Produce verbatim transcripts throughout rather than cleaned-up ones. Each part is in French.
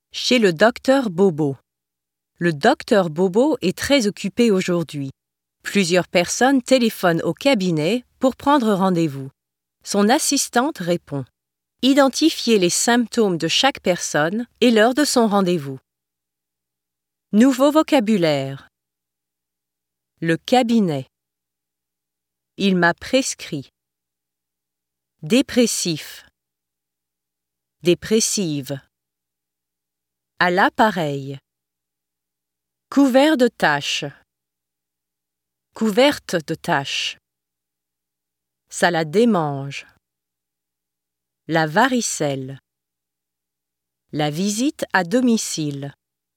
Chez le docteur Bobo. Le docteur Bobo est très occupé aujourd'hui. Plusieurs personnes téléphonent au cabinet pour prendre rendez-vous. Son assistante répond. Identifiez les symptômes de chaque personne et l'heure de son rendez-vous. Nouveau vocabulaire. Le cabinet. Il m'a prescrit. Dépressif. Dépressive. À l'appareil. Couvert de taches. Couverte de taches. Ça la démange. La varicelle. La visite à domicile.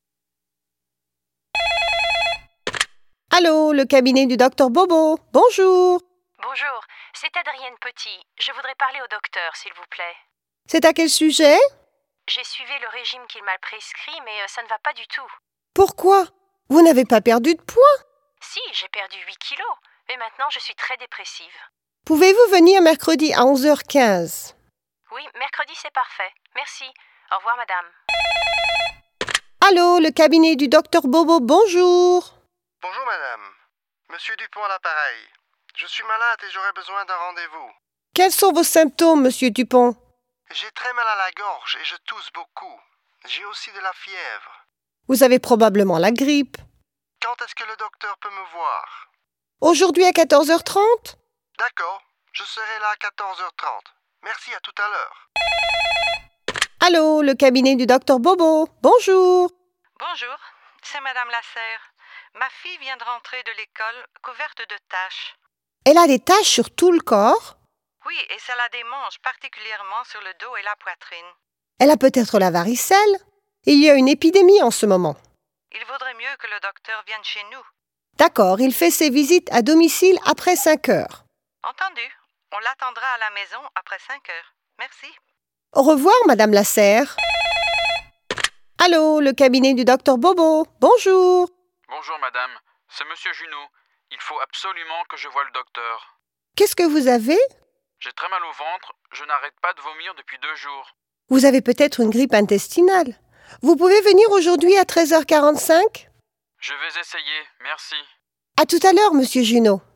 Allô, le cabinet du docteur Bobo. Bonjour. Bonjour, c'est Adrienne Petit. Je voudrais parler au docteur, s'il vous plaît. C'est à quel sujet? J'ai suivi le régime qu'il m'a prescrit, mais euh, ça ne va pas du tout. Pourquoi? Vous n'avez pas perdu de poids? Si, j'ai perdu huit kilos, mais maintenant je suis très dépressive. Pouvez-vous venir mercredi à onze heures quinze? Oui, mercredi c'est parfait. Merci. Au revoir, madame. Allô, le cabinet du docteur Bobo. Bonjour. Bonjour madame, Monsieur Dupont à l'appareil. Je suis malade et j'aurais besoin d'un rendez-vous. Quels sont vos symptômes, monsieur Dupont? J'ai très mal à la gorge et je tousse beaucoup. J'ai aussi de la fièvre. Vous avez probablement la grippe. Quand est-ce que le docteur peut me voir? Aujourd'hui à quatorze heures trente? D'accord, je serai là à quatorze heures trente. Merci, à tout à l'heure. Allô, le cabinet du docteur Bobo. Bonjour. Bonjour, c'est Madame Lasserre. Ma fille vient de rentrer de l'école couverte de taches. Elle a des taches sur tout le corps? Oui, et ça la démange particulièrement sur le dos et la poitrine. Elle a peut-être la varicelle? Il y a une épidémie en ce moment. Il vaudrait mieux que le docteur vienne chez nous. D'accord, il fait ses visites à domicile après cinq heures. Entendu, on l'attendra à la maison après cinq heures. Merci. Au revoir, Madame Lasserre. Allô, le cabinet du docteur Bobo. Bonjour. Bonjour madame, c'est monsieur Junot. Il faut absolument que je voie le docteur. Qu'est-ce que vous avez? J'ai très mal au ventre, je n'arrête pas de vomir depuis deux jours. Vous avez peut-être une grippe intestinale. Vous pouvez venir aujourd'hui à treize heures quarante-cinq? Je vais essayer, merci. À tout à l'heure, monsieur Junot.